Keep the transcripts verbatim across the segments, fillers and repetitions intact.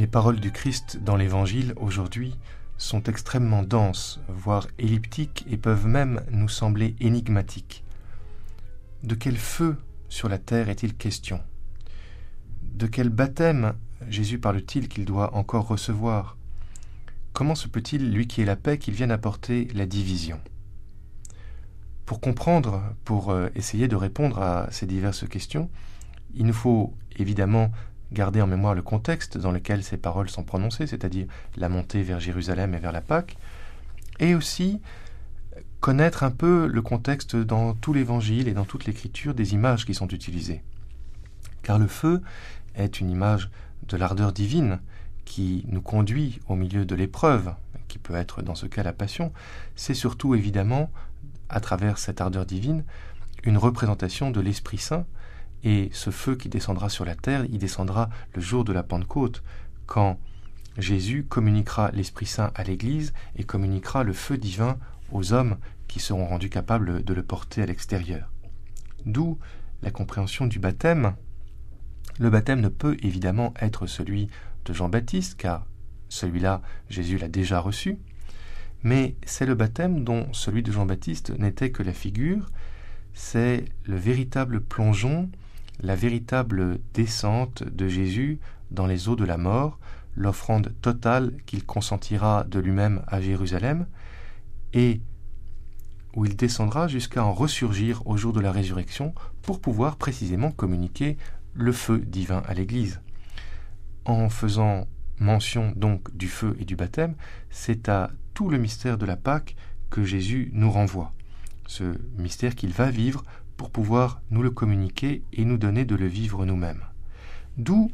Les paroles du Christ dans l'Évangile aujourd'hui sont extrêmement denses, voire elliptiques, et peuvent même nous sembler énigmatiques. De quel feu sur la terre est-il question ? De quel baptême Jésus parle-t-il qu'il doit encore recevoir ? Comment se peut-il, lui qui est la paix, qu'il vienne apporter la division ? Pour comprendre, pour essayer de répondre à ces diverses questions, il nous faut évidemment garder en mémoire le contexte dans lequel ces paroles sont prononcées, c'est-à-dire la montée vers Jérusalem et vers la Pâque, et aussi connaître un peu le contexte dans tout l'Évangile et dans toute l'Écriture des images qui sont utilisées. Car le feu est une image de l'ardeur divine qui nous conduit au milieu de l'épreuve, qui peut être dans ce cas la passion. C'est surtout évidemment, à travers cette ardeur divine, une représentation de l'Esprit Saint. Et ce feu qui descendra sur la terre, il descendra le jour de la Pentecôte, quand Jésus communiquera l'Esprit Saint à l'Église et communiquera le feu divin aux hommes qui seront rendus capables de le porter à l'extérieur. D'où la compréhension du baptême. Le baptême ne peut évidemment être celui de Jean-Baptiste, car celui-là, Jésus l'a déjà reçu, mais c'est le baptême dont celui de Jean-Baptiste n'était que la figure, c'est le véritable plongeon, la véritable descente de Jésus dans les eaux de la mort, l'offrande totale qu'il consentira de lui-même à Jérusalem, et où il descendra jusqu'à en ressurgir au jour de la résurrection pour pouvoir précisément communiquer le feu divin à l'Église. En faisant mention donc du feu et du baptême, c'est à tout le mystère de la Pâque que Jésus nous renvoie, ce mystère qu'il va vivre pour pouvoir nous le communiquer et nous donner de le vivre nous-mêmes. D'où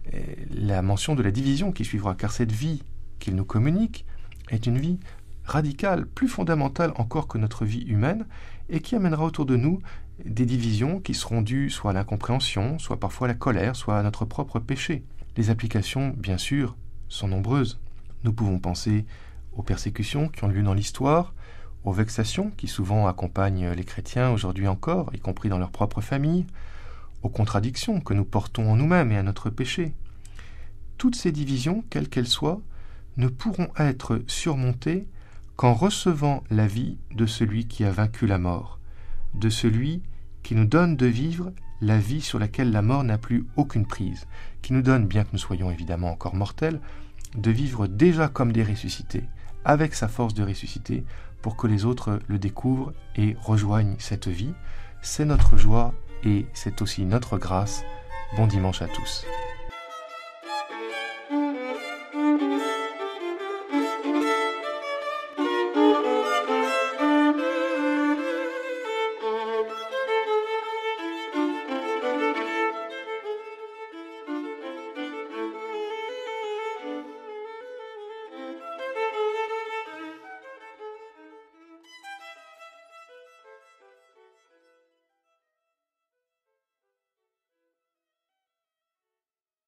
la mention de la division qui suivra, car cette vie qu'il nous communique est une vie radicale, plus fondamentale encore que notre vie humaine, et qui amènera autour de nous des divisions qui seront dues soit à l'incompréhension, soit parfois à la colère, soit à notre propre péché. Les applications, bien sûr, sont nombreuses. Nous pouvons penser aux persécutions qui ont lieu dans l'histoire, aux vexations qui souvent accompagnent les chrétiens aujourd'hui encore, y compris dans leur propre famille, aux contradictions que nous portons en nous-mêmes et à notre péché. Toutes ces divisions, quelles qu'elles soient, ne pourront être surmontées qu'en recevant la vie de celui qui a vaincu la mort, de celui qui nous donne de vivre la vie sur laquelle la mort n'a plus aucune prise, qui nous donne, bien que nous soyons évidemment encore mortels, de vivre déjà comme des ressuscités, avec sa force de ressusciter, pour que les autres le découvrent et rejoignent cette vie. C'est notre joie et c'est aussi notre grâce. Bon dimanche à tous.